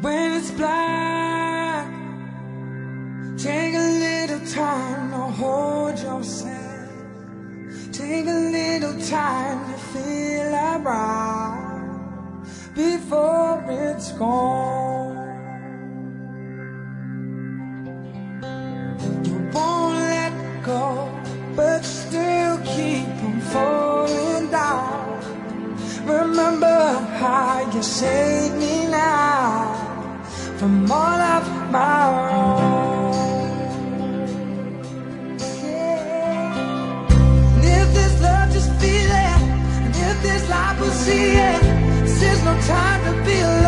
when it's black, take a little time to hold yourself. Take a little time to feel alright before it's gone. You won't let go, but still keep on falling down. Remember how you saved me now from all of my wrong. Yeah. And if this love, just feel it. And if this life, we'll see it. This is no time to be alone.